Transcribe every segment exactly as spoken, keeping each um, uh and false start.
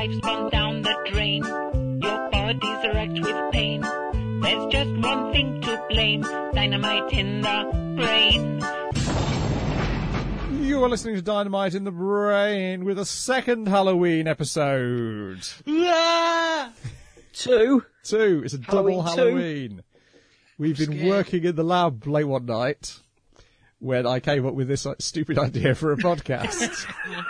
life's gone down the drain. Your body's wrecked with pain. There's just one thing to blame. Dynamite in the brain. You are listening to Dynamite in the Brain with a second Halloween episode. Ah! Two. Two. It's a Halloween double two. Halloween. We've I'm been scared. working in the lab late one night when I came up with this like, stupid idea for a podcast.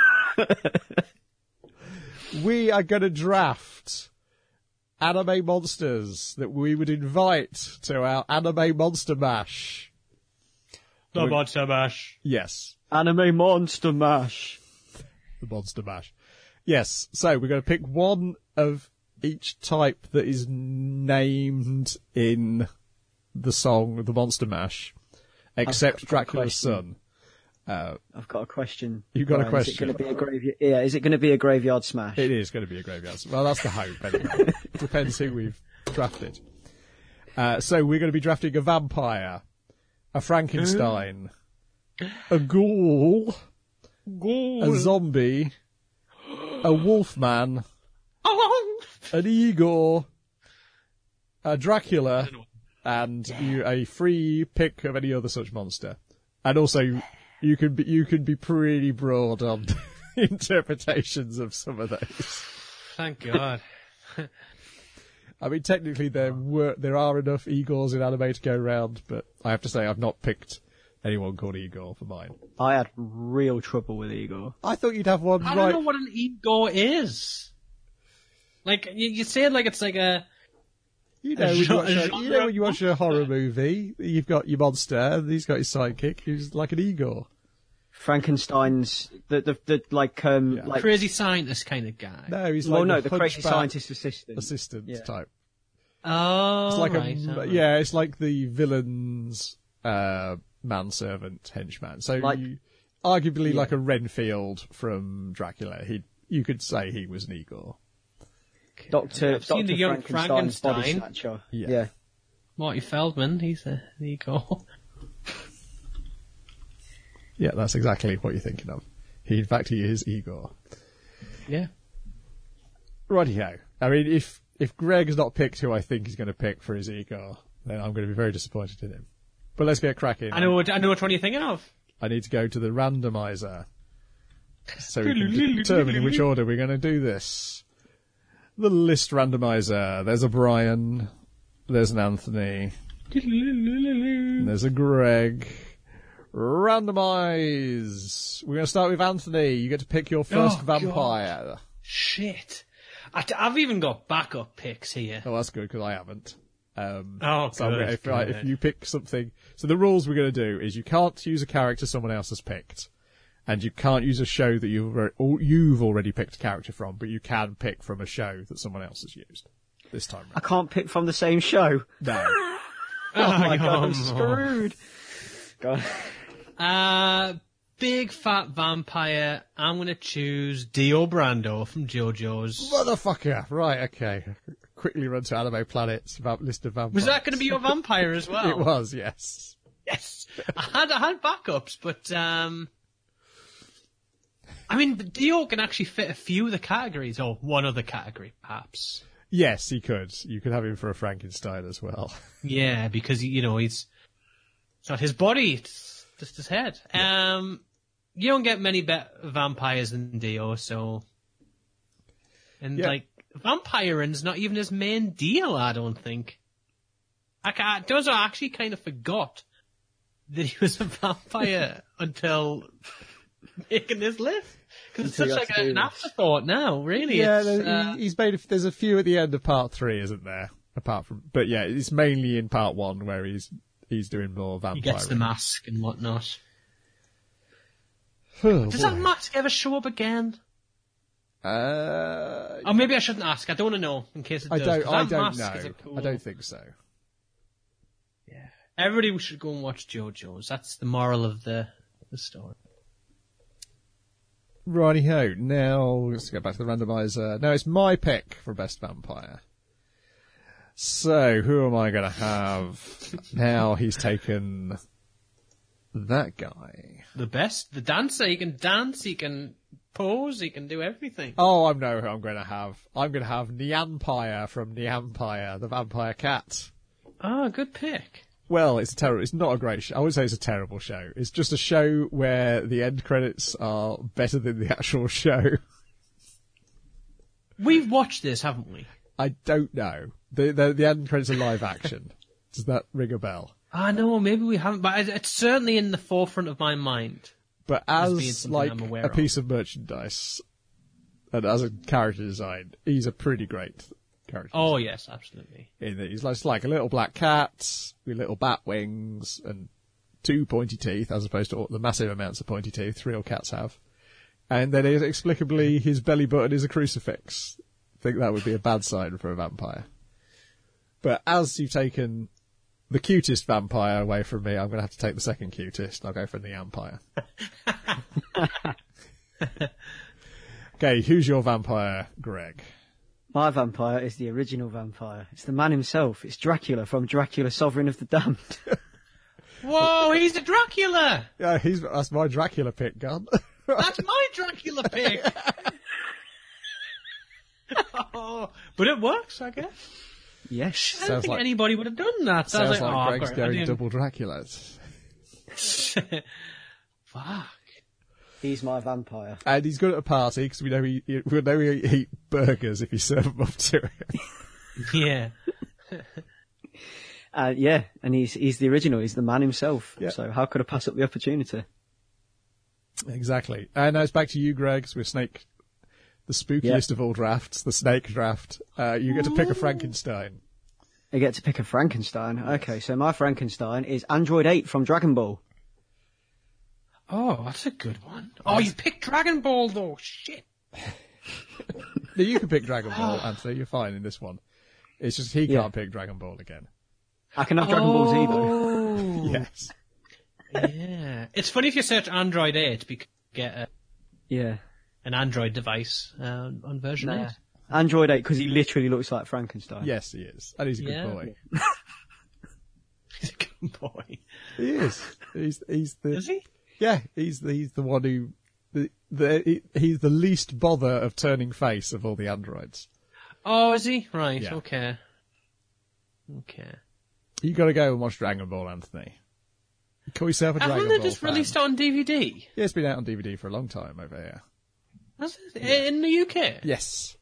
We are going to draft anime monsters that we would invite to our Anime Monster Mash. The Monster Mash. Yes. Anime Monster Mash. The Monster Mash. Yes. So we're going to pick one of each type that is named in the song The Monster Mash, except I've got a Dracula's question. son. Uh, I've got a question. You've got a Brian. Is it question? going to be a graveyard? Yeah, is it going to be a graveyard smash? it is going to be a graveyard. Well, that's the hope anyway. Depends who we've drafted. Uh, so we're going to be drafting a vampire, a Frankenstein, a ghoul, a zombie, a wolfman, an Igor, a Dracula, and you, a free pick of any other such monster. And also, you can be you can be pretty broad on interpretations of some of those. Thank God. I mean, technically there were there are enough Igors in anime to go around, but I have to say I've not picked anyone called Igor for mine. I had real trouble with Igor. I thought you'd have one I right. don't know what an Igor is. Like, you, you say it like it's like a... You know, A when you, gen- watch a a, you genre know when you watch a of horror movie, you've got your monster, and he's got his sidekick, who's like an Igor. Frankenstein's the the, the like um Yeah. like crazy scientist kind of guy. No, he's well like no the the crazy hunchback scientist assistant. assistant Yeah. type. Oh, It's like right. a alright. yeah, it's like the villain's uh, manservant henchman. So Like- you, arguably Yeah. like a Renfield from Dracula. He you could say he was an Igor. Doctor I've seen Doctor the young Frankenstein's body Frankenstein. snatcher. Yeah. yeah. Marty Feldman, he's a an Igor. Yeah, that's exactly what you're thinking of. He, in fact, he is Igor. Yeah. Righty-ho. I mean, if if Greg's not picked who I think he's going to pick for his Igor, then I'm going to be very disappointed in him. But let's get cracking. I know, what- I know which one you're thinking of. I need to go to the randomizer so we can determine in which order we're going to do this. The list randomizer. There's a Brian. There's an Anthony. There's a Greg. Randomize. We're going to start with Anthony. You get to pick your first Oh, vampire. Shit. I, I've even got backup picks here. Oh, that's good because I haven't. Um, Oh, so I'm good, gonna- if, right, good. if you pick something, so the rules we're going to do is you can't use a character someone else has picked, and you can't use a show that you've already, or you've already picked a character from, but you can pick from a show that someone else has used this time I round. can't pick from the same show. No, Oh my god, I'm no. screwed. God. Uh, big fat vampire. I'm gonna choose Dio Brando from JoJo's. motherfucker. Right, okay. Quickly run to Anime Planet's va- list of vampires. Was that going to be your vampire as well? It was, yes. Yes. I had I had backups, but um, I mean, Dio can actually fit a few of the categories, or one other category, perhaps. Yes, he could. You could have him for a Frankenstein as well. Yeah, because you know he's it's not his body, it's just his head. Um, you don't get many be- vampires than Dio, so and Yeah. like vampiring's not even his main deal. I don't think. I ca Dozo actually kind of forgot that he was a vampire until making this list. Because it's such Until you like have to a, do an this. afterthought now, really. Yeah, It's, there- uh, he- he's made. A, there's a few at the end of part three, isn't there? Apart from, but yeah, it's mainly in part one where he's he's doing more vampire. he gets the mask and whatnot. Oh, Does boy. that mask ever show up again? Uh, Oh, maybe I shouldn't ask. I don't want to know in case it I does. don't. 'cause I that don't mask is a know. cool- I don't think so. Yeah. Everybody should go and watch JoJo's. That's the moral of the the story. Righty ho. Now let's go back to the randomizer. Now it's my pick for best vampire. So who am I going to have? Now he's taken that guy. The best, the dancer. He can dance. He can pose. He can do everything. Oh, I know who I'm going to have. I'm going to have Nyampire from Nyampire, the vampire cat. Oh, good pick. Well, it's a terrible. It's not a great show. I would say it's a terrible show. It's just a show where the end credits are better than the actual show. We've watched this, haven't we? I don't know. The the, the end credits are live action. Does that ring a bell? I know, maybe we haven't, but it's certainly in the forefront of my mind. But As being as something like I'm aware a of. piece of merchandise and as a character design, he's a pretty great character. Oh, design. yes, absolutely. In that he's like, like a little black cat with little bat wings and two pointy teeth, as opposed to all the massive amounts of pointy teeth real cats have. And then inexplicably, his belly button is a crucifix. I think that would be a bad sign for a vampire. But as you've taken the cutest vampire away from me, I'm going to have to take the second cutest. I'll go for the Empire. Okay, who's your vampire, Greg? My vampire is the original vampire. It's the man himself. It's Dracula from Dracula, Sovereign of the Damned. Whoa, he's a Dracula! Yeah, he's that's my Dracula pick, Gun. That's my Dracula pick! Oh, but it works, I guess. Yes. I don't Sounds think like- anybody would have done that. So I was Sounds like, like oh, Greg's I've got- I going didn't- double Draculas. Fuck. He's my vampire. And he's good at a party because we know he we know he eat burgers if you serve them up to him. Yeah. Uh, yeah, and he's he's the original. He's the man himself. Yeah. So how could I pass up the opportunity? Exactly. And now it's back to you, Greg. So we're Snake, the spookiest Yeah. of all drafts, the Snake draft. Uh, you get to pick a Frankenstein. I get to pick a Frankenstein. Okay, so my Frankenstein is Android eight from Dragon Ball. Oh, that's a good one. Oh, you picked Dragon Ball, though. Shit. Now, you can pick Dragon Ball, Anthony. You're fine in this one. It's just he Yeah. can't pick Dragon Ball again. I can have Dragon Ball Z though. Oh. Yes. Yeah. It's funny if you search Android eight, because you get a, Yeah. an Android device uh, on version Nah. eight. Android eight, because he literally looks like Frankenstein. Yes, he is. And he's a good Yeah. boy. He's a good boy. He is. He's, he's the, Is he? yeah, he's the, he's the one who, the, the, he, he's the least bother of turning face of all the androids. Oh, is he? Right, Yeah. okay. Okay. You gotta go and watch Dragon Ball, Anthony. Call yourself a Dragon Haven't Ball they just fan. released it on D V D? Yeah, it's been out on D V D for a long time over here. Has it? In the U K? Yes.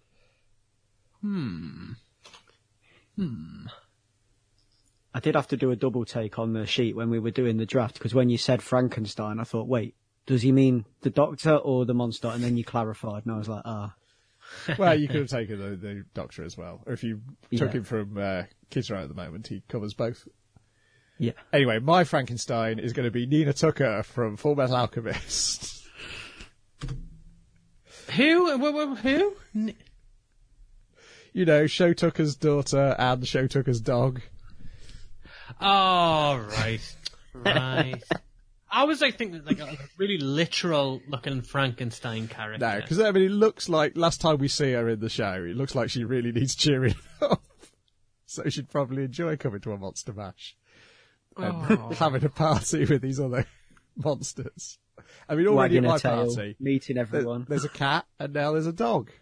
I did have to do a double take on the sheet when we were doing the draft, because when you said Frankenstein, I thought, wait, does he mean the Doctor or the monster? And then you clarified, and I was like, ah. Well, you could have taken the, the Doctor as well. Or if you took Yeah. him from uh, Kids Right at the moment, he covers both. Yeah. Anyway, my Frankenstein is going to be Nina Tucker from Full Metal Alchemist. Who? Who? Who? who? N- You know, Show Tucker's daughter and Show Tucker's dog. Oh, right. Right. I was like thinking like a really literal looking Frankenstein character. No, because I mean, it looks like last time we see her in the show, it looks like she really needs cheering up. So she'd probably enjoy coming to a Monster Mash and Oh. having a party with these other monsters. I mean, already Wagging at my a tail, party, meeting there- everyone. there's a cat and now there's a dog.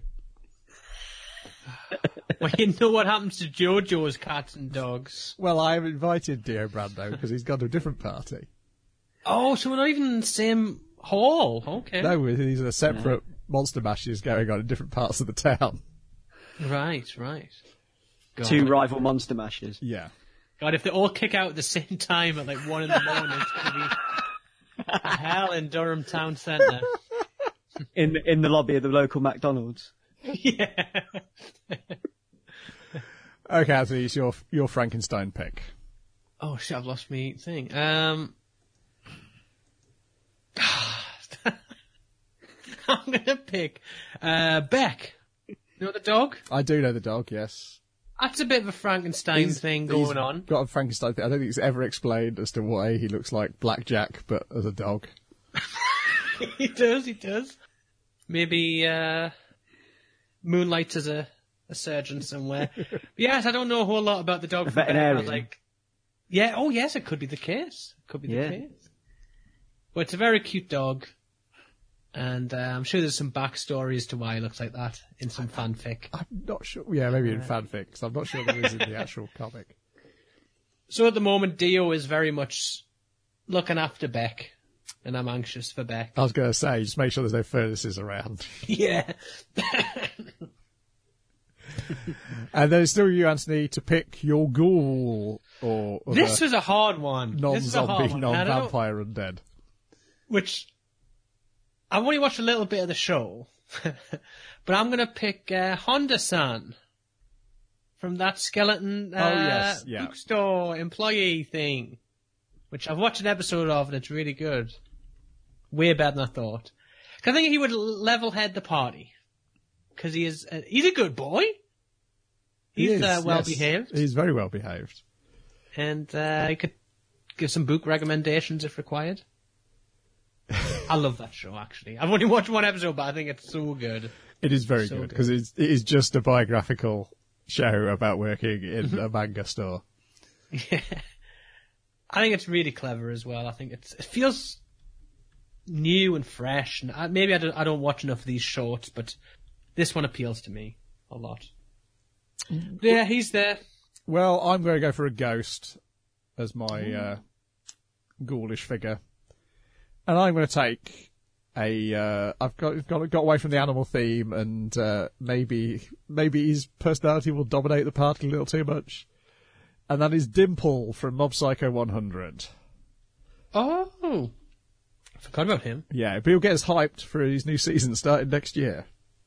Well, you know what happens to JoJo's cats and dogs. Well, I have invited Dio Brando because he's gone to a different party. Oh, so we're not even in the same hall. Okay. No, these are separate Monster Mashes going on in different parts of the town. Right, right. God. Two rival monster mashers. Yeah. God, if they all kick out at the same time at like one in the morning, it's going to be hell in Durham Town Centre. In the, in the lobby of the local McDonald's. Yeah. Okay, Anthony, it's your, your Frankenstein pick. Oh shit, I've lost my thing. Um, I'm gonna pick uh, Beck. You know the dog? I do know the dog, yes. That's a bit of a Frankenstein He's- thing he's going on. got a Frankenstein thing. I don't think it's ever explained as to why he looks like Blackjack, but as a dog. He does, he does. Maybe uh, moonlights as a, a surgeon somewhere. But yes, I don't know a whole lot about the dog. A from Beck. I was veterinarian. Like, yeah, oh yes, it could be the case. It could be the Yeah. case. But it's a very cute dog. And uh, I'm sure there's some backstory as to why he looks like that in some fanfic. I'm not sure. Yeah, maybe in fanfic, 'cause I'm not sure there is in the actual comic. So at the moment, Dio is very much looking after Beck, and I'm anxious for Beck. I was going to say, just make sure there's no furnaces around. Yeah. And then it's still you, Anthony, to pick your ghoul or other This was a hard one. This is a hard non-zombie, one. I don't know- non-vampire undead. Which I've only watched a little bit of the show, but I'm going to pick uh, Honda-san from that skeleton uh, Oh, yes, yeah. bookstore employee thing, which I've watched an episode of and it's really good. Way better than I thought. 'Cause I think he would level head the party. Because he is, uh, he's a good boy. He He's is, uh, well yes. behaved. He's very well behaved. And uh, he could give some book recommendations if required. I love that show, actually. I've only watched one episode, but I think it's so good. It is very So good good. because it's, it is just a biographical show about working in a manga store. Yeah. I think it's really clever as well. I think it's, it feels new and fresh. And I, maybe I don't, I don't watch enough of these shorts, but this one appeals to me a lot. Yeah, he's there. Well, I'm going to go for a ghost as my uh, ghoulish figure. And I'm going to take a. Uh, I've got, got got away from the animal theme, and uh, maybe maybe his personality will dominate the party a little too much. And that is Dimple from Mob Psycho one hundred. Oh, I forgot about him. Yeah, but he'll get us hyped for his new season starting next year.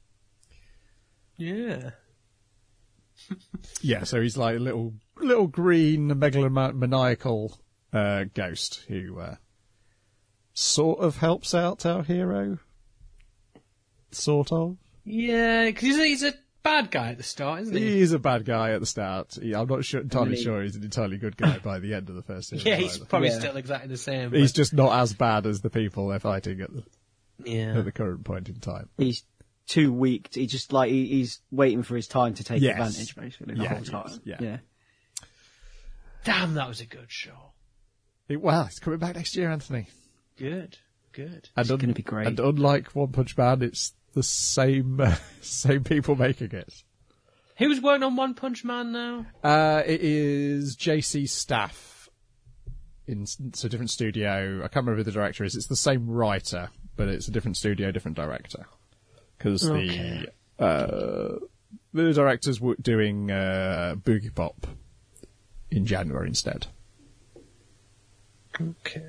Yeah. Yeah, so he's like a little little green megalomaniacal uh, ghost who uh, sort of helps out our hero. Sort of. Yeah, because he's a, he's a bad guy at the start, isn't he? He's a bad guy at the start. He, I'm not sure, entirely he- sure he's an entirely good guy by the end of the first season. Yeah, he's either. probably Yeah. still exactly the same. He's but- just not as bad as the people they're fighting at the, yeah. at the current point in time. He's too weak. He just like he, he's waiting for his time to take Yes. advantage, basically the Yeah, whole he is, time. yeah. yeah. Damn, that was a good show. It, well, it's coming back next year, Anthony. Good, good. And It's gonna be great. And unlike One Punch Man, it's the same uh, same people making it. Who's working on One Punch Man now? Uh, it is J C Staff. In it's a different studio. I can't remember who the director is. It's the same writer, but it's a different studio, different director. Because Okay. the uh, the director's w- doing uh, Boogie Pop in January instead. Okay.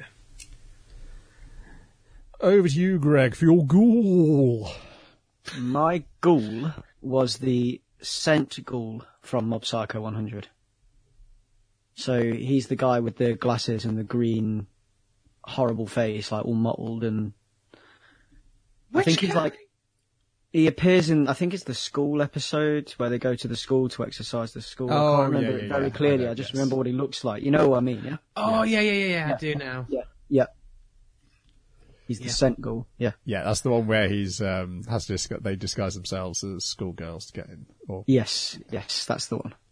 Over to you, Greg, for your ghoul. My ghoul was the Scent Ghoul from Mob Psycho one hundred. So he's the guy with the glasses and the green, horrible face, like all mottled, and Which I think he's guy? like he appears in. I think it's the school episode where they go to the school to exercise the school. Oh, I can't remember yeah, it yeah, very yeah. clearly. I know, I just yes. remember what he looks like. You know what I mean? Yeah. Oh, yeah, yeah, yeah, yeah, I do now. Yeah. Yeah. He's the Yeah. Scent Ghoul. Yeah. Yeah, that's the one where he's um, has to disgu- they disguise themselves as schoolgirls to get in. Or Yes. Yes, that's the one.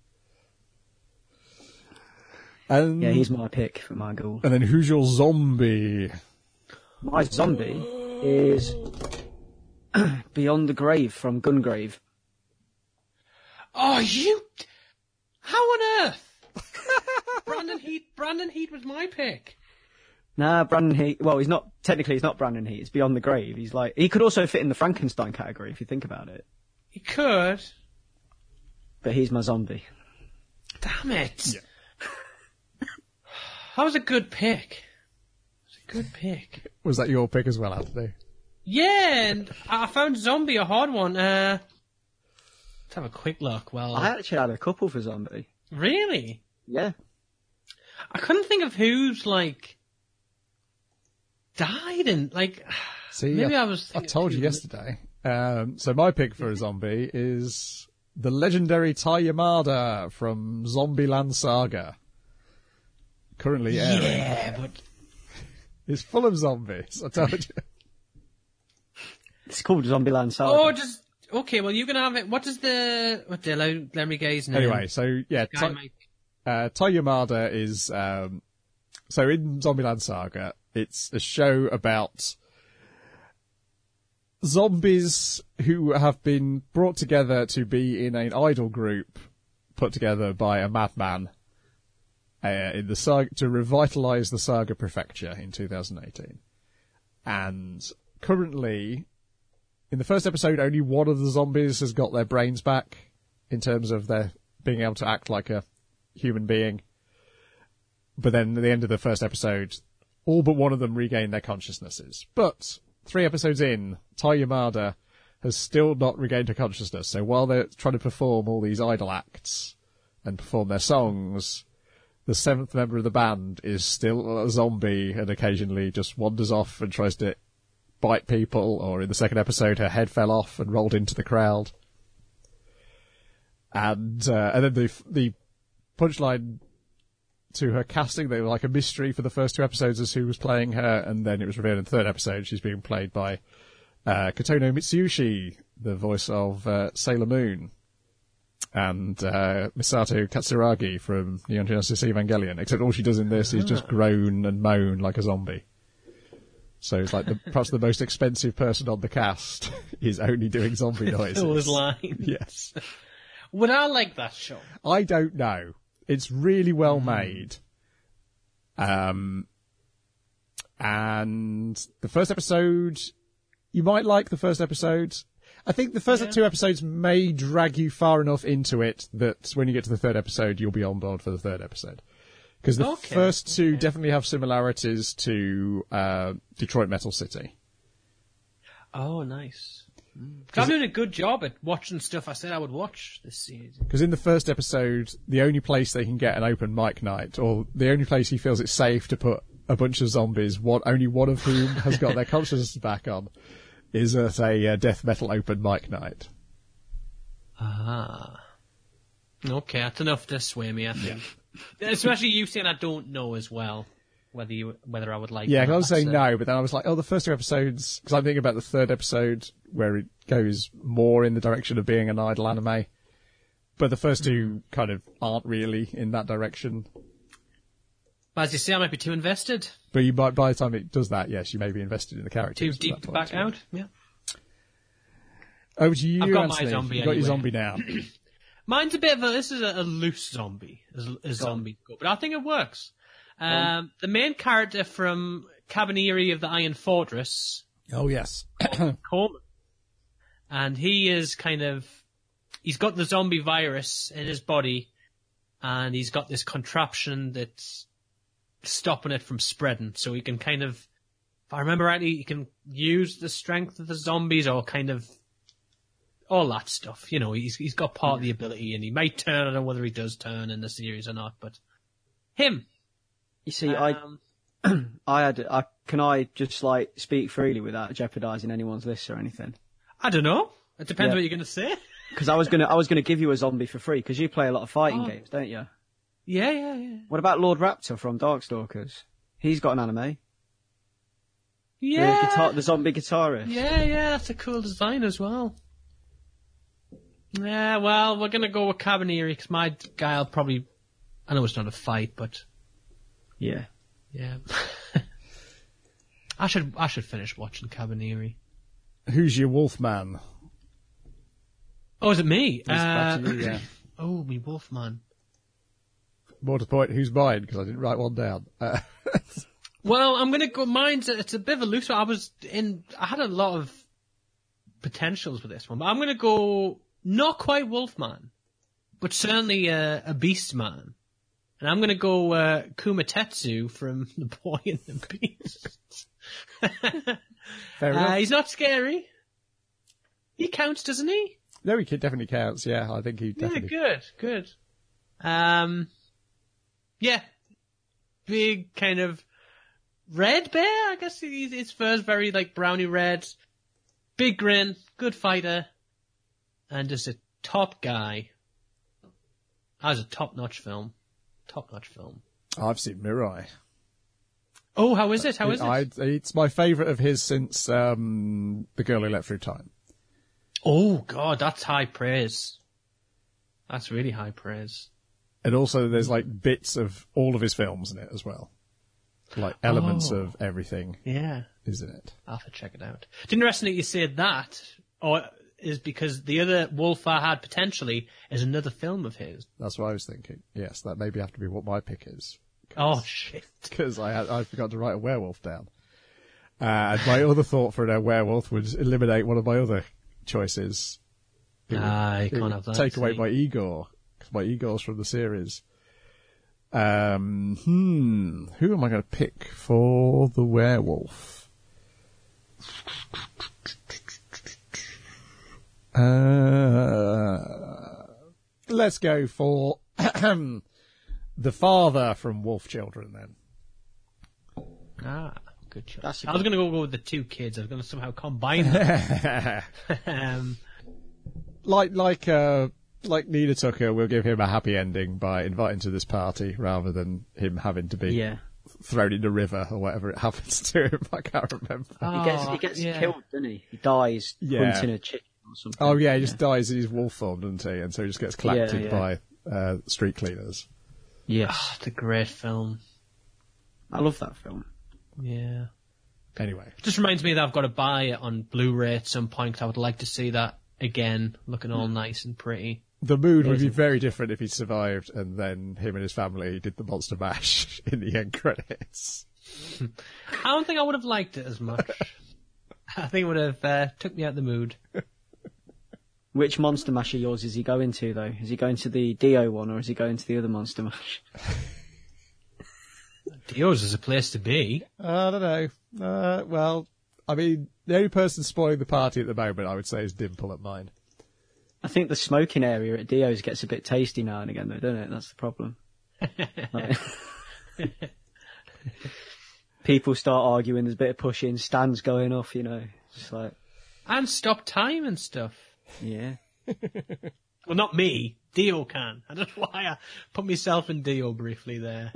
and Yeah, he's my pick for my ghoul. and then who's your zombie? My zombie is Beyond the Grave from Gungrave. Oh, you... How on earth? Brandon Heat, Brandon Heat was my pick. Nah, Brandon Heat. Well, he's not technically. He's not Brandon Heat. It's Beyond the Grave. He's like he could also fit in the Frankenstein category if you think about it. He could. But he's my zombie. Damn it. Yeah. That was a good pick. It was a good pick. Was that your pick as well, Anthony? Yeah, and I found Zombie a hard one. Uh, let's have a quick look. Well, I actually had a couple for zombie. really? Yeah. I couldn't think of who's, like, died and, like... See, Maybe I, I was I thinking told you who- yesterday. Um, so my pick for a zombie is the legendary Tai Yamada from Zombieland Saga. Currently airing. Yeah, but... It's full of zombies, I told you. It's called Zombieland Saga. Oh, just... Okay, well, you can have it. What is the... What the... Let, let me gaze now. Anyway, so yeah, Guy Tai, Mike. uh, Tai Yamada is, um, so in Zombieland Saga, it's a show about zombies who have been brought together to be in an idol group put together by a madman uh, in the saga, to revitalise the Saga Prefecture in two thousand eighteen. And currently, in the first episode, only one of the zombies has got their brains back in terms of their being able to act like a human being. But then at the end of the first episode, all but one of them regain their consciousnesses. But three episodes in, Tai Yamada has still not regained her consciousness. So while they're trying to perform all these idol acts and perform their songs, the seventh member of the band is still a zombie and occasionally just wanders off and tries to bite people, or in the second episode her head fell off and rolled into the crowd. And uh, and then the the punchline to her casting, they were like a mystery for the first two episodes as who was playing her, and then it was revealed in the third episode she's being played by uh, Kotono Mitsuyoshi, the voice of uh, Sailor Moon, and uh, Misato Katsuragi from Neon Genesis Evangelion, except all she does in this is just groan and moan like a zombie. So it's like the, perhaps the most expensive person on the cast is only doing zombie noises. Those lines. Yes. Would I like that show? I don't know. It's really well made. Um, and the first episode, you might like the first episode. I think the first Yeah. two episodes may drag you far enough into it that when you get to the third episode, you'll be on board for the third episode. Because the Okay, first two okay. definitely have similarities to uh, Detroit Metal City. Oh, nice. I'm doing a good job at watching stuff I said I would watch this season. Because in the first episode, the only place they can get an open mic night, or the only place he feels it's safe to put a bunch of zombies, one, only one of whom has got their consciousness back on, is at a uh, death metal open mic night. Ah. Okay, that's enough to sway me, I think. Especially you saying I don't know as well whether you whether I would like Yeah, that. because I was saying That's, uh, no, but then I was like, oh, the first two episodes, because I'm thinking about the third episode where it goes more in the direction of being an idol anime. But the first two kind of aren't really in that direction. But as you say, I might be too invested, But you might, by the time it does that, yes, you may be invested in the too characters. at deep that to point, back yeah. out. Yeah. Over to you, I've got my Anthony. zombie You've got your anyway. zombie now. Mine's a bit of a, this is a, a loose zombie, as, as zombies go, but I think it works. Um, the main character from Cabaneri of the Iron Fortress, Oh, yes. Coleman, and he is kind of, he's got the zombie virus in his body, and he's got this contraption that's stopping it from spreading, so he can kind of, if I remember rightly, he can use the strength of the zombies or kind of all that stuff. You know, he's he's got part of the ability, and he might turn. I don't know whether he does turn in the series or not, but him. You see, Um, I, I had, I, can I just like speak freely without jeopardising anyone's list or anything? I don't know. It depends Yeah. what you're going to say. Because I was gonna, I was gonna give you a zombie for free because you play a lot of fighting Oh. games, don't you? Yeah, yeah, yeah. What about Lord Raptor from Darkstalkers? He's got an anime. Yeah. The guitar, the zombie guitarist. Yeah, yeah, that's a cool design as well. Yeah, well, we're gonna go with Cabaneri because my guy'll probably. I know it's not a fight, but Yeah. yeah. I should I should finish watching Cabaneri. Who's your Wolfman? Oh, is it me? It's Uh, back to you, yeah. oh, me Wolfman. More to the point, who's mine? Because I didn't write one down. Uh, Well, I'm gonna go. Mine's it's a bit of a loose one. I was in. I had a lot of potentials with this one, but I'm gonna go not quite Wolfman, but certainly a, a Beast Man, and I'm gonna go uh, Kumatetsu from The Boy and the Beast. fair uh, enough. he's not scary. He counts, doesn't he? No, he kid definitely counts. Yeah, I think he definitely. Yeah, good, good. Um, yeah, big kind of red bear. I guess his, his fur's very like browny red. Big grin, good fighter, and just a top guy. That was a top-notch film. Top-notch film. I've seen Mirai. Oh, how is it? How is it? I, it's my favourite of his since um, The Girl Who Leapt Through Time. Oh God, that's high praise. That's really high praise. And also there's like bits of all of his films in it as well. like elements Oh. of everything Yeah. is in it. I'll have to check it out. It's interesting that you said that, or is because the other Wolf I had potentially is another film of his. That's what I was thinking. Yes, that maybe have to be what my pick is. Oh shit! Because I had, I forgot to write a werewolf down. Uh, and my other thought for a werewolf would eliminate one of my other choices. It would- Ah, you it can't would have that. Take away see. my Igor, because my Igor's from the series. Um, hmm, who am I going to pick for the werewolf? Uh, let's go for the father from Wolf Children, then. Ah, good choice. That's a I was good- going to go with the two kids. I was going to somehow combine them. um, like like uh like Nina Tucker, we'll give him a happy ending by inviting to this party rather than him having to be Yeah. thrown in the river or whatever it happens to him. I can't remember. He gets oh, he gets yeah. killed, doesn't he? He dies Yeah. hunting a chicken or something. Oh yeah, he just dies in his wolf form, doesn't he? And so he just gets collected Yeah, by uh, street cleaners. Yes. Oh, it's a great film. I love that film. Yeah. Anyway, It just reminds me that I've got to buy it on Blu-ray at some point 'cause I would like to see that again, looking all nice and pretty. the mood would be Amazing. very different if he survived and then him and his family did the Monster Mash in the end credits. I don't think I would have liked it as much. I think it would have uh, took me out of the mood. Which Monster Mash of yours is he going to, though? Is he going to the Dio one, or is he going to the other Monster Mash? Dio's is a place to be. I don't know. Uh, well, I mean, the only person spoiling the party at the moment, I would say, is Dimple at mine. I think the smoking area at Dio's gets a bit tasty now and again, though, doesn't it? That's the problem. Like- People start arguing, there's a bit of pushing, stands going off, you know. It's like, And stop time and stuff. yeah. Well, not me. Dio can. I don't know why I put myself in Dio briefly there.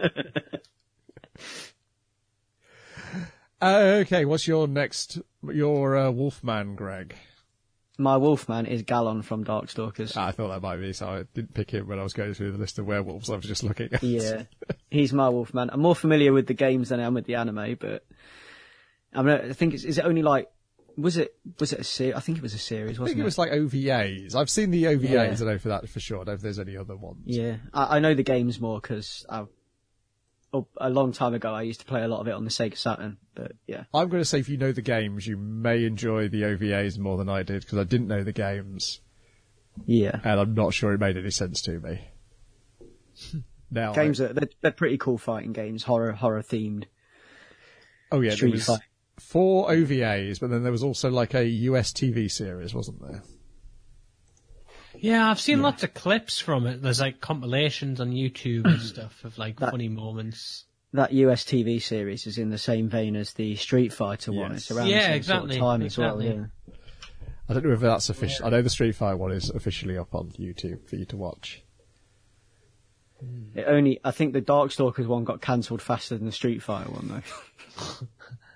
Uh, okay, what's your next, your uh, Wolfman, Greg? My Wolfman is Gallon from Darkstalkers. I thought that might be, so I didn't pick him when I was going through the list of werewolves I was just looking at. Yeah, he's my Wolfman. I'm more familiar with the games than I am with the anime, but I mean, I think it's, is it only like, was it, was it a series? I think it was a series, I wasn't think it was like O V As. I've seen the O V As, Yeah. I know for that for sure. I don't know if there's any other ones. Yeah, I, I know the games more because I, oh, a long time ago I used to play a lot of it on the Sega Saturn, but yeah. I'm going to say if you know the games, you may enjoy the O V As more than I did, because I didn't know the games, Yeah. and I'm not sure it made any sense to me. Now, Games I- are, they're, they're pretty cool fighting games, horror, horror themed. oh yeah, there Street was Fight. four O V As, but then there was also like a U S T V series, wasn't there? Yeah, I've seen lots of clips from it. There's like compilations on YouTube and stuff of like That- funny moments. That U S T V series is in the same vein as the Street Fighter one. Yes. It's around Yeah, the same exactly, sort of time exactly. as well, yeah. I don't know if that's official. I know the Street Fighter one is officially up on YouTube for you to watch. It only, I think the Darkstalkers one got cancelled faster than the Street Fighter one, though.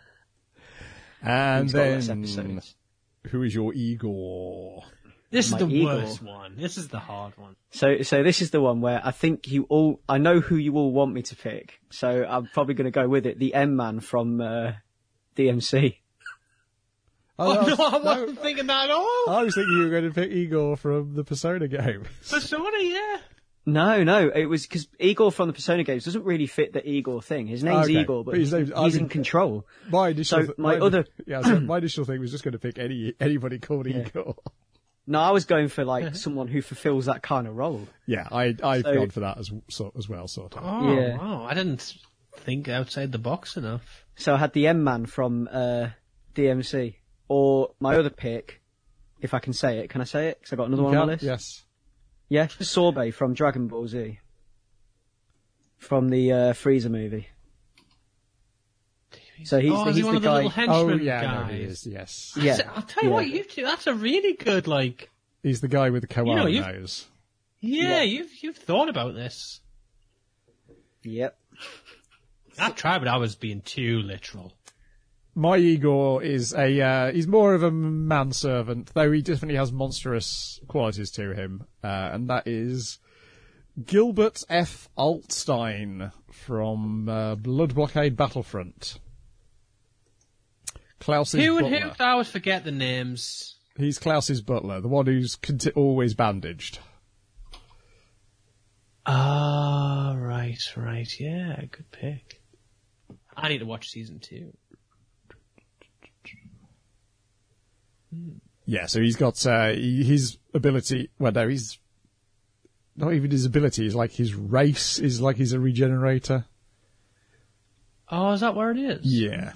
And It's got less then, episodes. who is your Igor? This My is the Igor. worst one. This is the hard one. So, so this is the one where I think you all, I know who you all want me to pick, so I'm probably going to go with it. The M-Man from uh, D M C. Oh, I no, was- I wasn't thinking that at all. I was thinking you were going to pick Igor from the Persona game. Persona, yeah. No, no, it was because Igor from the Persona games doesn't really fit the Igor thing. His name's Okay, Igor, but but his he's, name's- I he's mean- in control. My initial, So, th- my other- yeah, so my initial thing was just going to pick any anybody called Igor. No, I was going for like someone who fulfills that kind of role. Yeah, I I've So- gone for that as so, as well, sort of. Oh, Yeah. wow. I didn't think outside the box enough. So I had the M-Man from uh, D M C, or my other pick, if I can say it. Can I say it? Because I got another one on Yeah, my list. yes. Yeah, Sorbet from Dragon Ball Z, from the uh, Frieza movie. So he's, oh, the, is he's he one the of the guy. little henchmen Oh yeah, no, guys? he is. Yes, Yeah, So, I'll tell you yeah. what, you two, that's a really good, like, he's the guy with the koala You know, you've- nose. yeah, Yeah. you've you've thought about this. Yep. I tried, but I was being too literal. My Igor is a uh, he's more of a manservant, though he definitely has monstrous qualities to him, uh, and that is Gilbert F. Altstein from uh, Blood Blockade Battlefront. Klaus's Who and butler. who? I always forget the names. He's Klaus's butler, the one who's conti- always bandaged. Ah, right, right. Yeah, good pick. I need to watch season two. Yeah, so he's got uh, he, his ability. Well, no, he's not even his ability. It's like his race is like he's a regenerator. Oh, is that where it is? Yeah.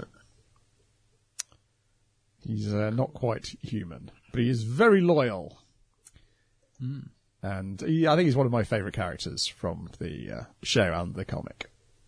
He's uh, not quite human, but he is very loyal. Mm. And he, I think he's one of my favourite characters from the uh, show and the comic.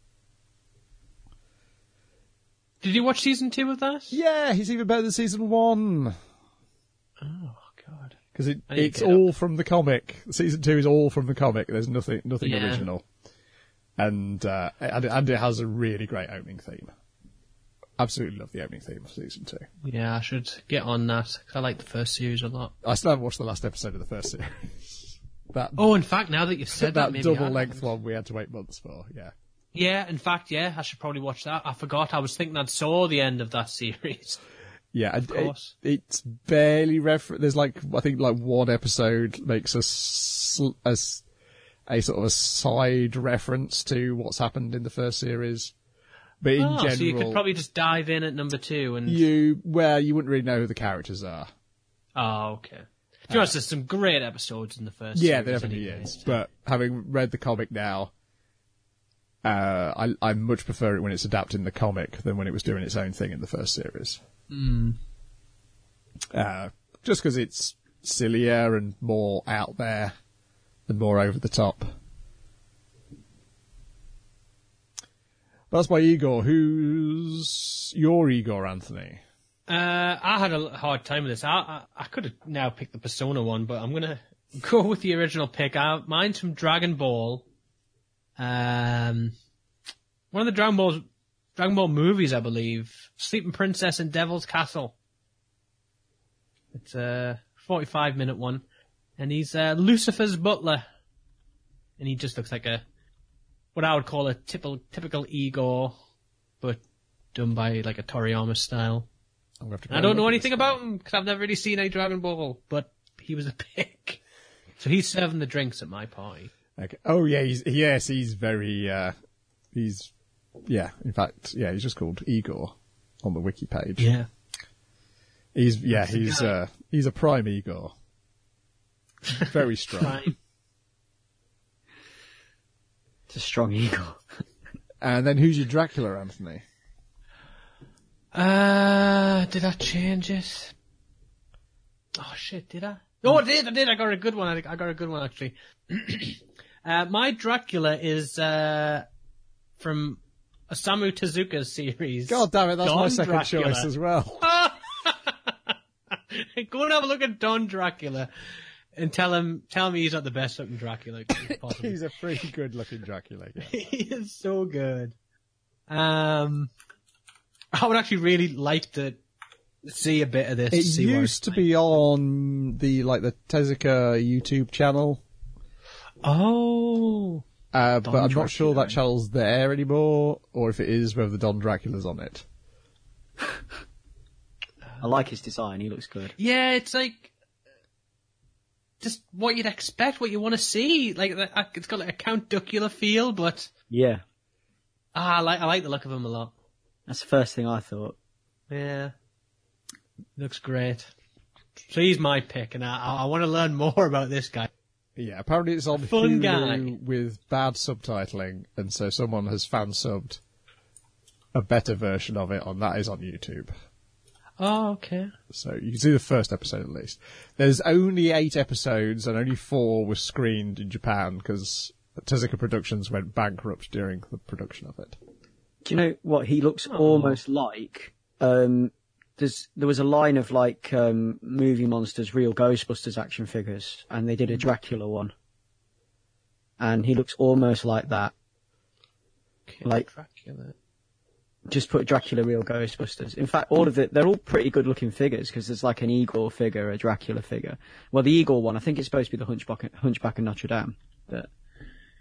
Did you watch season two of that? Yeah, he's even better than season one. Oh, God. Because it, I need to it's get all up. from the comic. Season two is all from the comic. There's nothing nothing Yeah. original. And, uh, and, and it has a really great opening theme. Absolutely love the opening theme of season two. Yeah, I should get on that. 'Cause I like the first series a lot. I still haven't watched the last episode of the first series. That, Oh, in fact, now that you've said that, that maybe I double length haven't. one we had to wait months for, yeah. Yeah, in fact, yeah, I should probably watch that. I forgot. I was thinking I'd saw the end of that series. Yeah, and course. It, it's barely refer. There's like, I think like one episode makes a, sl- a, s- a sort of a side reference to what's happened in the first series. But in Oh, general, so you could probably just dive in at number two and... you, well, you wouldn't really know who the characters are. Oh, okay. To be honest, there's some great episodes in the first Yeah, series. there definitely anyway, is. so- But having read the comic now, uh, I, I much prefer it when it's adapting the comic than when it was doing its own thing in the first series. Mm. Uh, just because it's sillier and more out there and more over the top. That's my Igor. Who's your Igor, Anthony? Uh, I had a hard time with this. I, I, I could have now picked the Persona one, but I'm going to go with the original pick. I, mine's from Dragon Ball. Um, one of the Dragon Ball, Dragon Ball movies, I believe. Sleeping Princess and Devil's Castle. It's a forty-five minute one. And he's uh, Lucifer's butler. And he just looks like a, what I would call a typical, typical Igor, but done by like a Toriyama style. I'm gonna have to go I don't look know at anything this about him because I've never really seen a Dragon Ball, but he was a pick. So he's serving the drinks at my party. Okay. Oh yeah, he's, yes, he's very, uh, he's, yeah, in fact, yeah, he's just called Igor on the wiki page. Yeah. He's, yeah, That's the he's, guy. uh, he's a prime Igor. Very strong. Right. It's a strong ego. And then who's your Dracula, Anthony? Uh, did I change it? Oh shit, did I? Oh, I did, I did. I got a good one. I I got a good one actually. uh, my Dracula is, uh, from Osamu Tezuka's series. God damn it, that's my Don second Dracula. choice as well. Go and have a look at Don Dracula and tell him, tell me he's not the best looking Dracula possible. He's a pretty good looking Dracula. Yeah. He is so good. Um, I would actually really like to see a bit of this. It see what used to it's be on the, like, the Tezuka YouTube channle. like. Oh. Uh, but Don I'm not sure Dracula. that channel's there anymore, or if it is, whether the Don Dracula's on it. I like his design. He looks good. Yeah, it's like just what you'd expect, what you want to see. Like it's got like a Count Duckula feel, but Yeah, ah, I like I like the look of him a lot. that's the first thing I thought. Yeah, looks great. So he's my pick, and I I want to learn more about this guy. Yeah, apparently it's on Fun Hulu guy. with bad subtitling, and so someone has fan subbed a better version of it, and that is on YouTube. Oh, okay. So you can see the first episode at least. There's only eight episodes, and only four were screened in Japan because Tezuka Productions went bankrupt during the production of it. Do you know what he looks almost like? Um, there's there was a line of like um, movie monsters, real Ghostbusters action figures, and they did a Dracula one, and he looks almost like that. okay. Like- Dracula. Just put Dracula, real Ghostbusters. In fact, all of it, they're all pretty good looking figures because there's like an Igor figure, a Dracula figure. Well, the Igor one, I think it's supposed to be the Hunchback, Hunchback of Notre Dame. But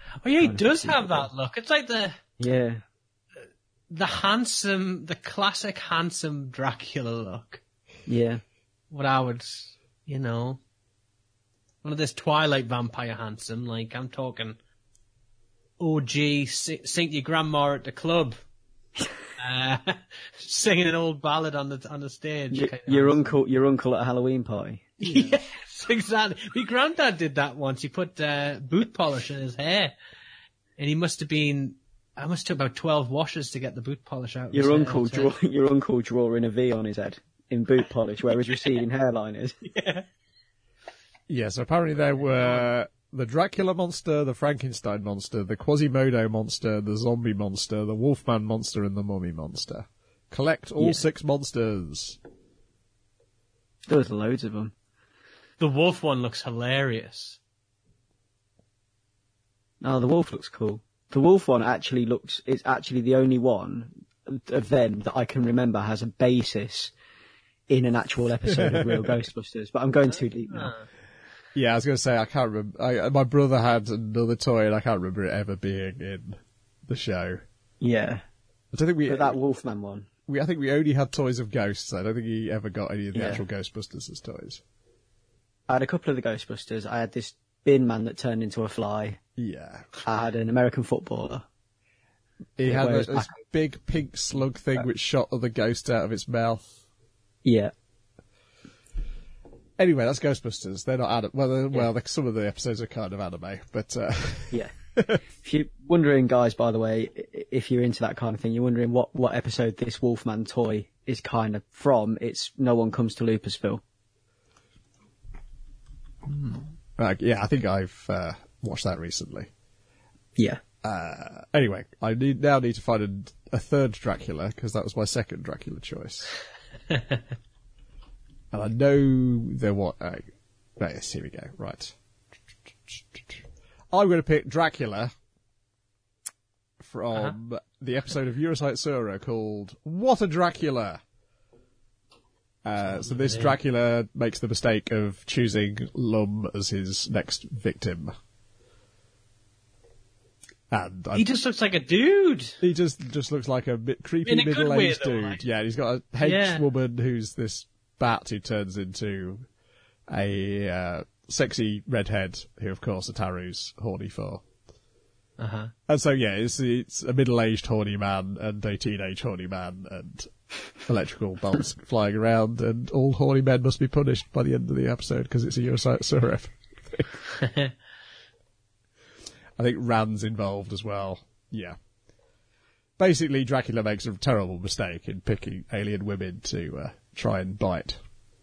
Oh yeah, he does have that look. It's like the Yeah. the handsome, the classic handsome Dracula look. Yeah. What I would, you know, one of this Twilight vampire handsome. Like I'm talking, O G, sing your grandma at the club, uh, singing an old ballad on the on the stage. Y- your uncle, your uncle at a Halloween party. Yes, exactly. My granddad did that once. He put uh, boot polish in his hair, and he must have been. I must have took about twelve washes to get the boot polish out. Your uncle draw, your uncle drawing a V on his head in boot polish, where his receding hairline is. Yeah. Yeah, so apparently there were the Dracula monster, the Frankenstein monster, the Quasimodo monster, the zombie monster, the Wolfman monster, and the mummy monster. Collect all Yeah. six monsters. There was loads of them. The wolf one looks hilarious. Oh, the wolf looks cool. The wolf one actually looks, it's actually the only one of them that I can remember has a basis in an actual episode of Real Ghostbusters, but I'm going too deep now. Yeah, I was going to say, I can't remember. I, my brother had another toy, and I can't remember it ever being in the show. Yeah. I don't think we, But that Wolfman one. we, I think we only had toys of ghosts. I don't think he ever got any of the Yeah. actual Ghostbusters as toys. I had a couple of the Ghostbusters. I had this bin man that turned into a fly. Yeah. I had an American footballer. He Yeah, had whereas this, this back- big pink slug thing which shot other ghosts out of its mouth. Yeah. Anyway, that's Ghostbusters. They're not anime. Well, they're, well, some of the episodes are kind of anime, but uh, Yeah. If you're wondering, guys, by the way, i- if you're into that kind of thing, you're wondering what, what episode this Wolfman toy is kind of from, it's No One Comes to Lupusville. uh, yeah, I think I've uh, watched that recently. Yeah. Uh, anyway, I need now need to find a, a third Dracula because that was my second Dracula choice. And I know there what. Uh, right, yes, here we go. Right, I'm going to pick Dracula from uh-huh. the episode of Eurosite Sura called "What a Dracula." Uh, so this Dracula makes the mistake of choosing Lum as his next victim. And he just looks like a dude. He just just looks like a bit creepy In a good way, middle-aged though, dude. like. Yeah, he's got a Yeah. henchwoman who's this bat who turns into a uh, sexy redhead who, of course, Ataru's horny for. Uh-huh. And so, yeah, it's, it's a middle-aged horny man and a teenage horny man and electrical bolts flying around, and all horny men must be punished by the end of the episode because it's a Eurosite Sura thing. I think Rand's involved as well. Yeah. Basically, Dracula makes a terrible mistake in picking alien women to uh, try and bite.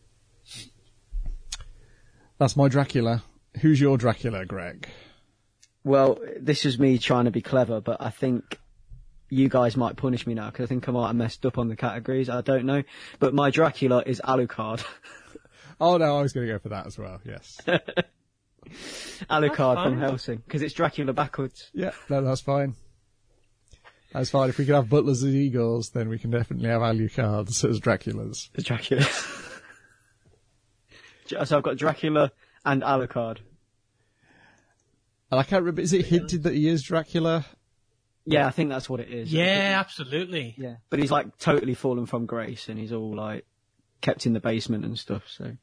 That's my Dracula. Who's your Dracula, Greg? Well, this is me trying to be clever, but I think you guys might punish me now because I think I might have messed up on the categories. I don't know. But my Dracula is Alucard. Oh, no, I was going to go for that as well, yes. Alucard fine. from Helsing, because it's Dracula backwards. Yeah, no, that's fine. That's fine. If we can have butlers as Eagles, then we can definitely have Alucards as Draculas. The Dracula. So I've got Dracula and Alucard. And I can't remember, is it hinted that he is Dracula? Yeah, I think that's what it is. Yeah, absolutely. Yeah, but he's like totally fallen from grace, and he's all like kept in the basement and stuff. So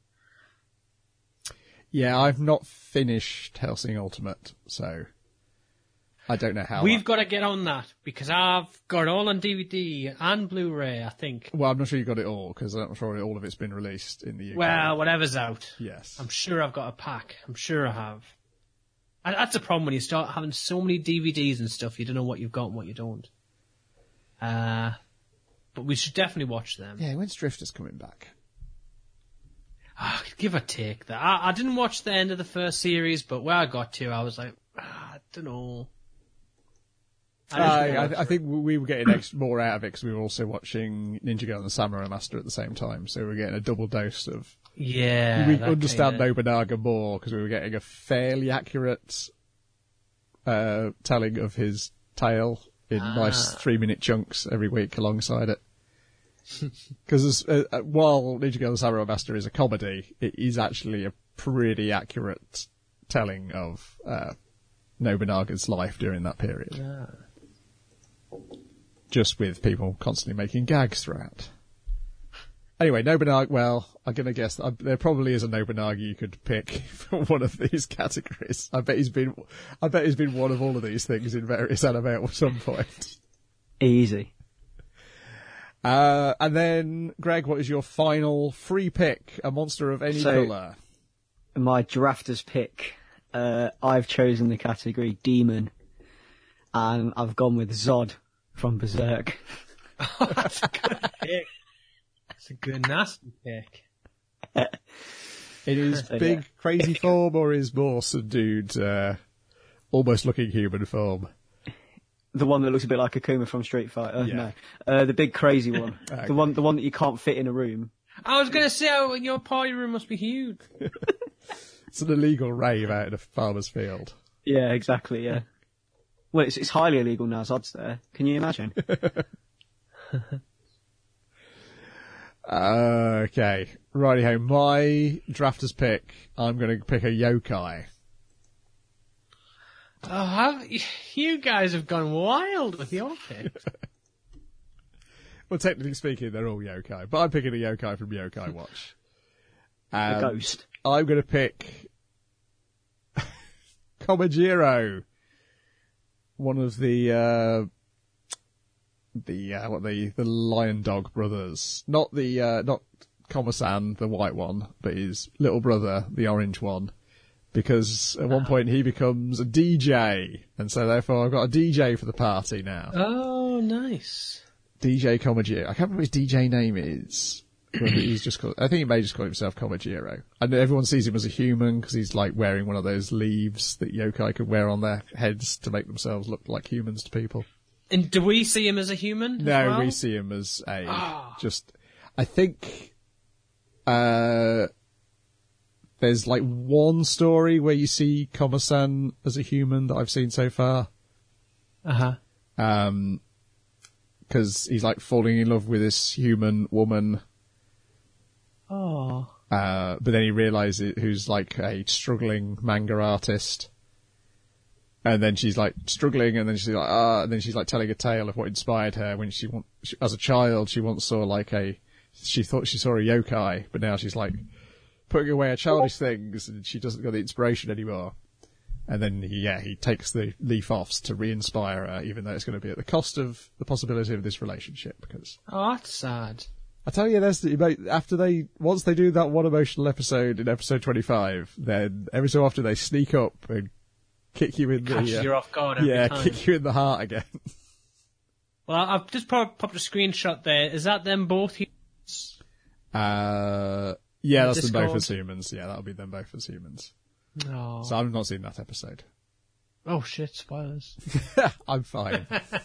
Yeah, I've not finished Helsing Ultimate, so I don't know how. We've I... got to get on that because I've got it all on D V D and Blu-ray, I think. Well, I'm not sure you got it all because I'm not sure all of it's been released in the U K. Well, whatever's out. Yes. I'm sure I've got a pack. I'm sure I have. And that's the problem when you start having so many D V Ds and stuff, you don't know what you've got and what you don't. Uh, but we should definitely watch them. Yeah, when's Drifters coming back? Ah, give or take that. I, I didn't watch the end of the first series, but where I got to, I was like, ah, I don't know. I, just I, wanna I, watch I it. think we were getting extra, more out of it because we were also watching Ninja Gaiden and the Samurai Master at the same time, so we were getting a double dose of. Yeah, we that understand kinda- Nobunaga more because we were getting a fairly accurate uh, telling of his tale in nice Ah. three-minute chunks every week alongside it. Because uh, uh, while Ninja Gaiden and the Samurai Master is a comedy, it is actually a pretty accurate telling of uh, Nobunaga's life during that period. Yeah. Just with people constantly making gags throughout. Anyway, Nobunaga, well, I'm going to guess that there probably is a Nobunaga you could pick for one of these categories. I bet he's been, I bet he's been one of all of these things in various anime at some point. Easy. Uh, and then, Greg, what is your final free pick? A monster of any So- colour. My drafter's pick. Uh, I've chosen the category Demon, and I've gone with Zod from Berserk. Oh, that's a good pick. That's a good nasty pick. In his So, big, yeah. crazy form, or his more subdued, uh, almost looking human form? The one that looks a bit like Akuma from Street Fighter. Yeah. No, uh, the big crazy one. Okay. The one, the one that you can't fit in a room. I was going to say, oh, your party room must be huge. It's an illegal rave out in a farmer's field. Yeah, exactly. Yeah. Well, it's it's highly illegal now. Zod's there. Can you imagine? Uh, okay, righty-ho. My drafter's pick, I'm going to pick a yokai. Oh, have, you guys have gone wild with your picks. Well, technically speaking, they're all yokai, but I'm picking a yokai from Yokai Watch. A Um, ghost. I'm going to pick Komajiro, one of the uh, the uh, what the the Lion Dog brothers, not the uh, not Komasan, the white one, but his little brother, the orange one, because at one point he becomes a D J, and so therefore I've got a D J for the party now. Oh, nice. D J Komajiro. I can't remember what his D J name is. Whether he's just called, I think he may just call himself Komajiro. And everyone sees him as a human because he's like wearing one of those leaves that yokai could wear on their heads to make themselves look like humans to people. And do we see him as a human? as No, well? we see him as a Ah. just. I think uh, there's like one story where you see Koma-san as a human that I've seen so far. Uh-huh. Um, because he's like falling in love with this human woman. Oh. Uh, but then he realizes who's like a struggling manga artist. And then she's like struggling, and then she's like, ah, and then she's like telling a tale of what inspired her when she, want, she as a child, she once saw like a, she thought she saw a yokai, but now she's like putting away her childish things, and she doesn't got the inspiration anymore. And then, he, yeah, he takes the leaf offs to re-inspire her, even though it's going to be at the cost of the possibility of this relationship, because Oh, that's sad. I tell you, there's the, after they, once they do that one emotional episode in episode twenty-five, then every so often they sneak up and kick you in the, Catches uh, you off guard every yeah, time. kick you in the heart again. Well, I've just popped, popped a screenshot there. Is that them both humans? Uh, yeah, that's them both Discord. as humans. Yeah, that'll be them both as humans. Oh. So I've not seen that episode. Oh shit, spoilers. I'm fine.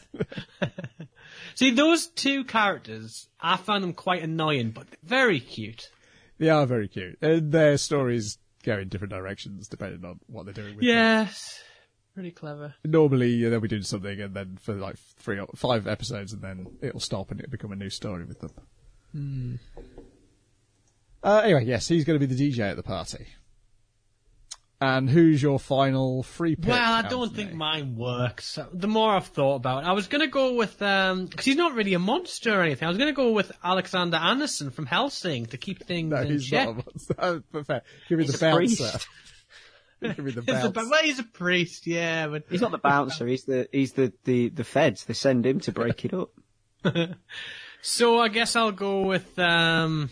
See, those two characters, I found them quite annoying, but very cute. They are very cute. And their stories go in different directions depending on what they're doing with them. Yes. Pretty clever. Normally, uh, they'll be doing something, and then for like three or five episodes, and then it'll stop and it'll become a new story with them. Hmm. Uh, anyway, yes, he's going to be the D J at the party. And who's your final free pick? Well, I don't Anthony? think mine works. The more I've thought about it, I was going to go with, um, because he's not really a monster or anything, I was going to go with Alexander Anderson from Helsing to keep things No, in he's check. not a monster. But fair. Give me He's the a bouncer. priest. Give me the He's a, bouncer. well, he's a priest, yeah, but He's not the bouncer. He's the he's the, the, the feds. They send him to break it up. so I guess I'll go with, um,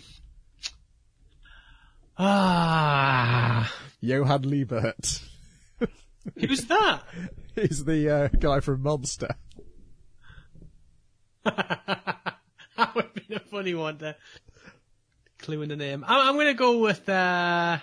ah, Johann Liebert. who's that? He's the uh, guy from Monster. That would have been a funny one to clue in the name. I'm, I'm going to go with uh,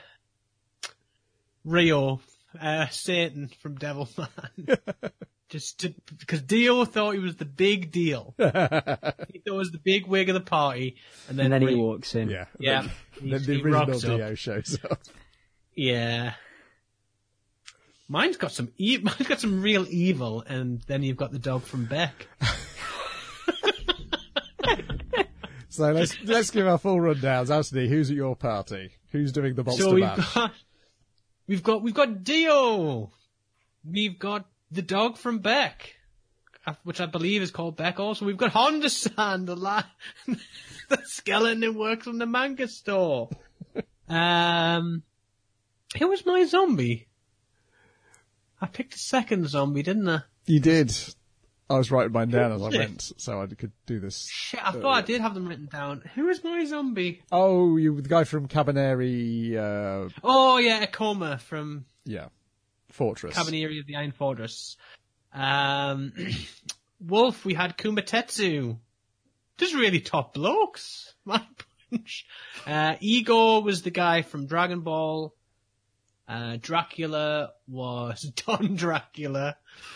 Rio, uh, Satan from Devilman. Just to, because Dio thought he was the big deal. He thought it was the big wig of the party, and then, And then he Rio- walks in. Yeah. Yeah, Then, he- then the he original rocks up. Dio shows up. Yeah. Mine's got some e- mine's got some real evil, and then you've got the dog from Beck. So let's let's give our full rundowns. Anthony, who's at your party? Who's doing the monster so we've mash? got we've got we've got Dio. we've got the dog from Beck, which I believe is called Beck also. We've got Honda-san, the, la- the skeleton who works in the manga store. Um, who was my zombie? I picked a second zombie, didn't I? You did. I was writing mine down as I went, so I could do this. Shit, I thought I did have them written down. Who was my zombie? Oh, you the guy from Cabaneri, uh, Oh, yeah, Akoma from yeah, Fortress. Cabaneri of the Iron Fortress. Um, Wolf, we had Kumatetsu. Just really top blokes. My bunch. Uh, Igor was the guy from Dragon Ball. Uh, Dracula was Don Dracula.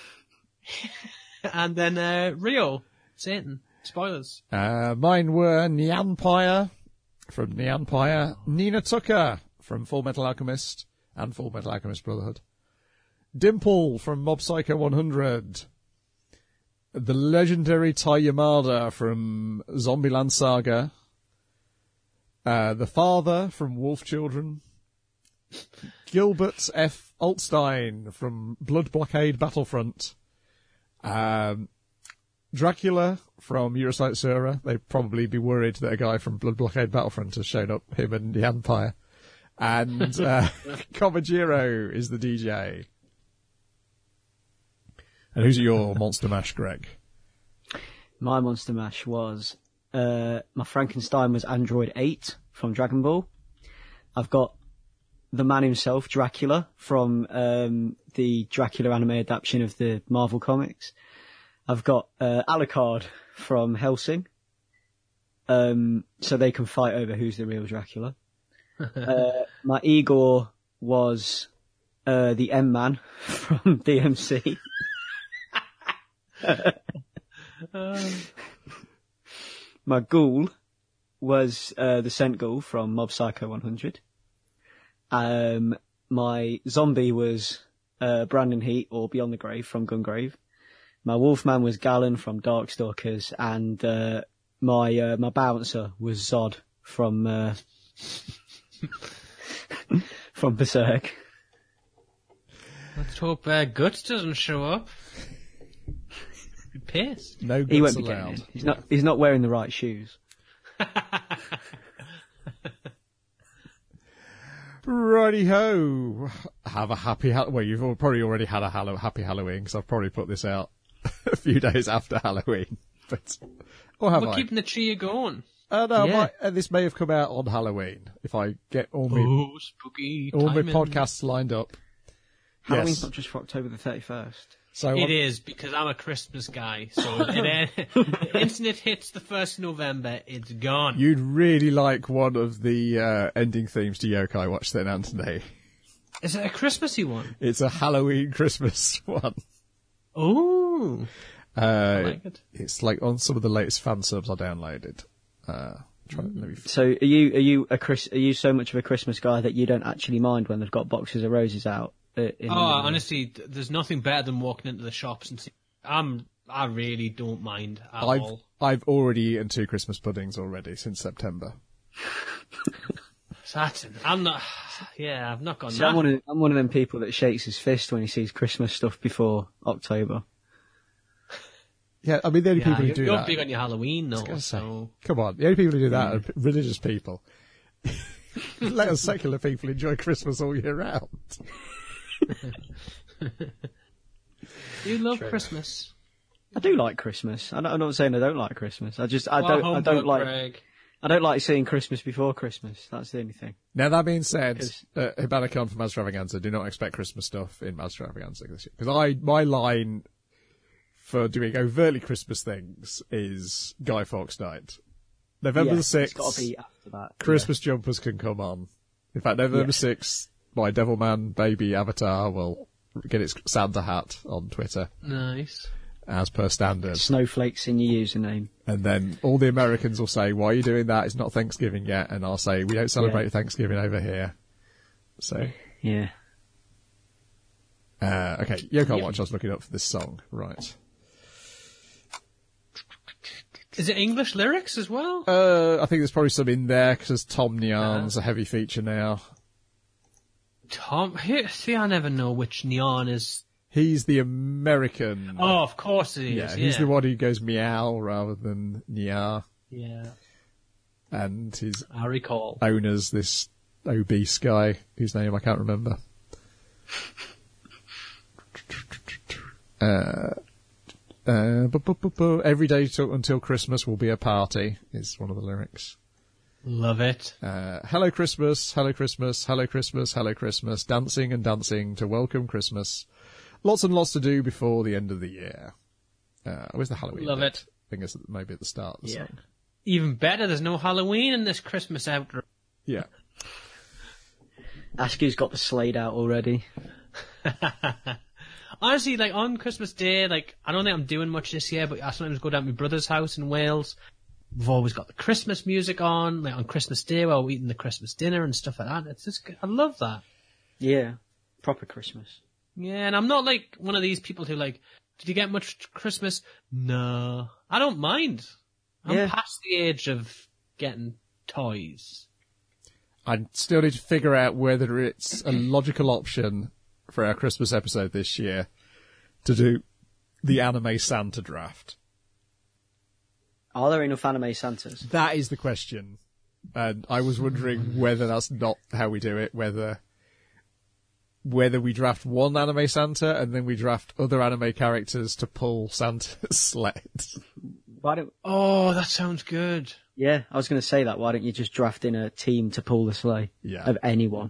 And then, uh, Rio, Satan. Spoilers. Uh, mine were Nyanpire from Nyanpire, Nina Tucker from Full Metal Alchemist and Full Metal Alchemist Brotherhood, Dimple from Mob Psycho one hundred, the legendary Tai Yamada from Zombieland Saga, uh, the father from Wolf Children, Gilbert F. Altstein from Blood Blockade Battlefront, um, Dracula from Eurosite Sura. They'd probably be worried that a guy from Blood Blockade Battlefront has shown up, him and the Empire. And uh, Komajiro is the D J. And who's your Monster Mash, Greg? My Monster Mash was, uh, my Frankenstein was Android eight from Dragon Ball. I've got the man himself, Dracula, from um, the Dracula anime adaptation of the Marvel Comics. I've got uh, Alucard from Hellsing, um, so they can fight over who's the real Dracula. uh, my Igor was uh, the M-Man from D M C. My Ghoul was uh, the Scent Ghoul from Mob Psycho one hundred. Um, my zombie was uh, Brandon Heat, or Beyond the Grave from Gungrave. My Wolfman was Galen from Darkstalkers, and uh, my uh, my bouncer was Zod from uh, from Berserk. Let's hope uh, Guts doesn't show up. Be pissed. No He won't guts be getting allowed. in. He's not. He's not wearing the right shoes. Righty ho. Have a happy Hall- well. You've al- probably already had a Hallow- happy Halloween because I've probably put this out a few days after Halloween. But or have We're I? keeping the cheer going. Uh, no, Yeah. my, uh, this may have come out on Halloween if I get all my Oh, spooky all my timing. podcasts lined up. Halloween's Yes. not just for October the thirty-first. So It on- is, because I'm a Christmas guy, so it, the instant it hits the first of November, it's gone. you'd really like one of the uh, ending themes to Yokai Watch then, Anthony. Is it a Christmassy one? It's a Halloween Christmas one. Oh, Uh, I like it. It's like on some of the latest fan subs I downloaded. Uh, try, let me So are you are you a Chris, are you so much of a Christmas guy that you don't actually mind when they've got boxes of roses out? Uh, in Oh, the, honestly, th- there's nothing better than walking into the shops and see. I'm, I really don't mind at I've all. I've already eaten two Christmas puddings already since September. So that's, I'm not, yeah, I've not gone So that. I'm one of I'm one of them people that shakes his fist when he sees Christmas stuff before October. Yeah, I mean the only Yeah, people who you're, do you're that. big on your Halloween, though. gonna say. So Come on, the only people who do that are p- religious people. Let us secular people enjoy Christmas all year round. you love Christmas. I do like Christmas. I don't, I'm not saying I don't like Christmas. I just I Well, don't I humbug, don't like Greg. I don't like seeing Christmas before Christmas. That's the only thing. Now that being said, Because- uh, Hibanicon from Mazdravaganza, do not expect Christmas stuff in Mazdravaganza this year. Because I, my line for doing overtly Christmas things is Guy Fawkes Night. November Yeah, the it's sixth, got to be after that. Christmas jumpers can come on. In fact, November Yeah. sixth, my Devilman baby avatar will get its Santa hat on Twitter, Nice. as per Yeah. standard. Snowflakes in your username. And then all the Americans will say, why are you doing that? It's not Thanksgiving yet. And I'll say, we don't celebrate Yeah. Thanksgiving over here. So, Yeah. uh, okay, Yokai Yep. Watch, I was looking up for this song. Right. Is it English lyrics as well? Uh, I think there's probably some in there because Tom Nyan's a heavy feature now. Tom, here, see, I never know which Neon is He's the American. Oh, of course he yeah, is. he's yeah. the one who goes meow rather than nya. Yeah, And his I recall. owner's this obese guy whose name I can't remember. uh, uh, bu- bu- bu- bu- every day till, until Christmas will be a party is one of the lyrics. Love it. Uh, hello Christmas, hello Christmas, hello Christmas, hello Christmas, dancing and dancing to welcome Christmas. Lots and lots to do before the end of the year. Uh, where's the Halloween Love bit? it. I think it's maybe at the start of the Yeah. song. Even better, there's no Halloween in this Christmas outro. Yeah. Askew's got the Slade out already. Honestly, like on Christmas Day, like I don't think I'm doing much this year, but I sometimes go down to my brother's house in Wales. We've always got the Christmas music on, like on Christmas Day while we're eating the Christmas dinner and stuff like that. It's just, good. I love that. Yeah. Proper Christmas. Yeah, and I'm not like one of these people who like, did you get much Christmas? No, I don't mind. I'm Yeah. past the age of getting toys. I still need to figure out whether it's a logical option for our Christmas episode this year to do the anime Santa draft. Are there enough anime Santas? That is the question. And I was wondering whether that's not how we do it, whether whether we draft one anime Santa and then we draft other anime characters to pull Santa's sled. Why don't? Oh, that sounds good. Yeah, I was going to say that. Why don't you just draft in a team to pull the sleigh Yeah. of anyone?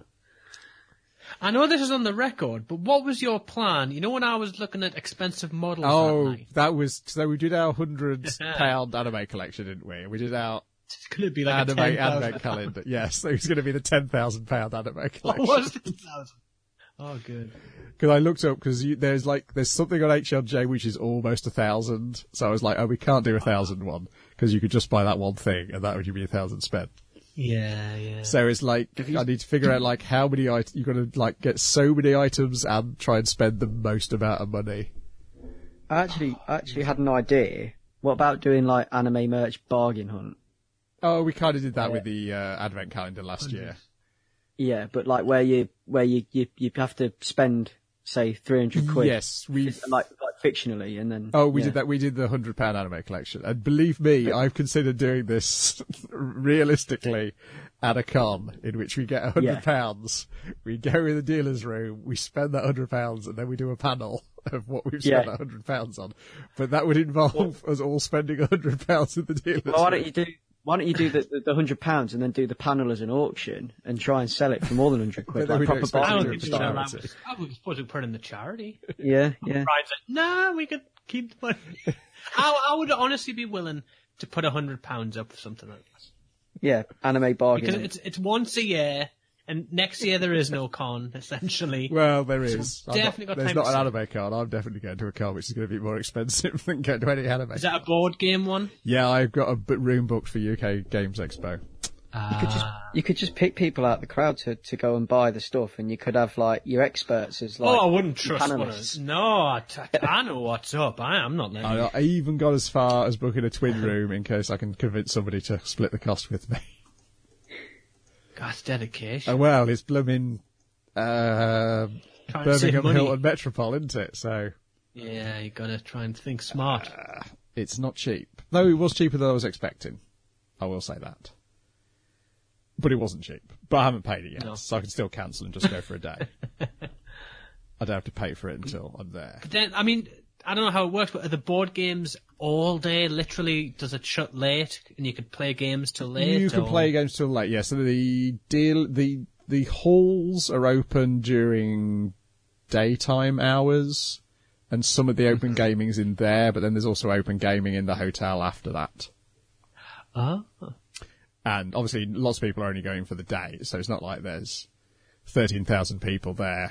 I know this is on the record, but what was your plan? You know when I was looking at expensive models that Oh, night? that was, so we did our hundred pound anime collection, didn't we? We did our It's going to be like anime a ten thousand. advent calendar. Yes, so it was going to be the ten thousand pound anime What collection. was it? ten thousand? Oh, good. Because I looked up, because there's like, there's something on H L J which is almost a thousand. So I was like, oh, we can't do a thousand one, because you could just buy that one thing, and that would be a thousand spent. Yeah, yeah. So it's like, I need to figure out like how many items, you've got to like get so many items and try and spend the most amount of money. I actually, I actually had an idea. What about doing like anime merch bargain hunt? Oh, we kind of did that with the uh, advent calendar last year. Yeah, but like where you where you you, you have to spend say three hundred quid. Yes, we've. Like like fictionally, and then. Oh, we yeah. did that. We did the hundred pound anime collection, and believe me, I've considered doing this realistically at a con in which we get a hundred pounds. We go in the dealer's room, we spend that hundred pounds, and then we do a panel of what we've spent Yeah. that hundred pounds on. But that would involve us all spending a hundred pounds in the dealer's Well, why room. don't you do? Why don't you do the the, the hundred pounds and then do the panel as an auction and try and sell it for more than hundred quid, But then like we don't proper expect I you don't to bargain. think start so. with That it. was, I was supposed to put it in the charity. Yeah, yeah. Brian's like, nah, we could keep the money. I, I would honestly be willing to put a hundred pounds up for something like this. Yeah, anime bargain. Because it's it's once a year, and next year there is no con, essentially. Well, there is. I'm definitely not, got there's time not to an sell. anime card. I'm definitely going to a card which is going to be more expensive than going to any anime. Is that a board game one? Yeah, I've got a b- room booked for U K Games Expo. You could just you could just pick people out of the crowd to, to go and buy the stuff, and you could have like your experts as like. oh, I wouldn't trust one of panelists. those. No, I, t- I know what's up. I, I'm not letting you. I, I even got as far as booking a twin room in case I can convince somebody to split the cost with me. God's dedication. Oh, well, it's blooming uh, Trying to save Birmingham money. Hilton Metropole, isn't it? So Yeah, you gotta try and think smart. it's not cheap. Though it was cheaper than I was expecting. I will say that. But it wasn't cheap. But I haven't paid it yet, No. so I can still cancel and just go for a day. I don't have to pay for it until I'm there. But then, I mean, I don't know how it works, but are the board games all day? Literally, does it shut late and you could play games till late? You can or- play games till late. Yeah, so the deal, the the halls are open during daytime hours, and some of the open gaming's in there. But then there's also open gaming in the hotel after that. Oh. And obviously, lots of people are only going for the day, so it's not like there's thirteen thousand people there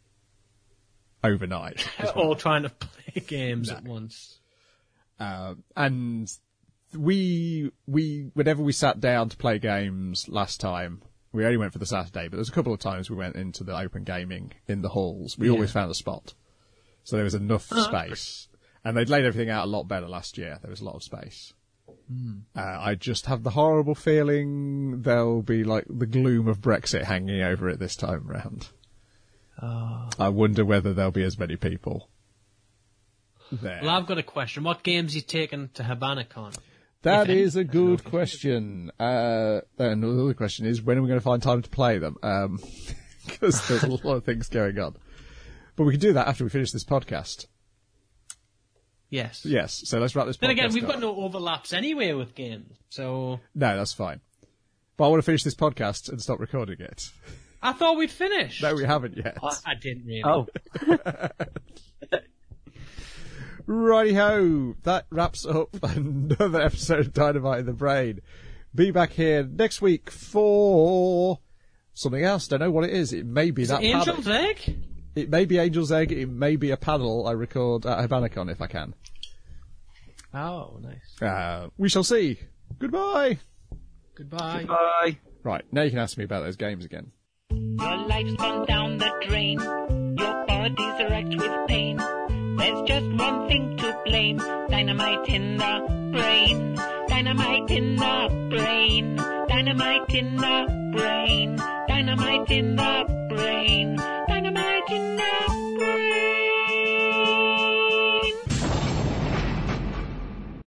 overnight. all trying to play games at once. Uh, and we, we, whenever we sat down to play games last time, we only went for the Saturday, but there was a couple of times we went into the open gaming in the halls. We Yeah. always found a spot. So there was enough space. And they'd laid everything out a lot better last year. There was a lot of space. Uh, I just have the horrible feeling there'll be like the gloom of Brexit hanging over it this time round. Oh. I wonder whether there'll be as many people there. Well, I've got a question. What games you taking to HabanaCon? That If any. is a good question. Uh, and the other question is, when are we going to find time to play them? Um, because there's a lot of things going on. But we can do that after we finish this podcast. Yes. Yes, so let's wrap this podcast Then again, we've up. got no overlaps anyway with games, so... No, that's fine. But I want to finish this podcast and stop recording it. I thought we'd finished. No, we haven't yet. I didn't really. Oh, Righty-ho, that wraps up another episode of Dynamite in the Brain. Be back here next week for something else. Don't know what it is. It may be Is that it panel. Angel's Egg? It may be Angel's Egg. It may be a panel I record at HabanaCon if I can. Oh, nice. Uh, we shall see. Goodbye. Goodbye. bye. Right, now you can ask me about those games again. Your life's gone down the drain. Your body's wrecked with pain. There's just one thing to blame. Dynamite in the brain. Dynamite in the brain. Dynamite in the brain. Dynamite in the brain.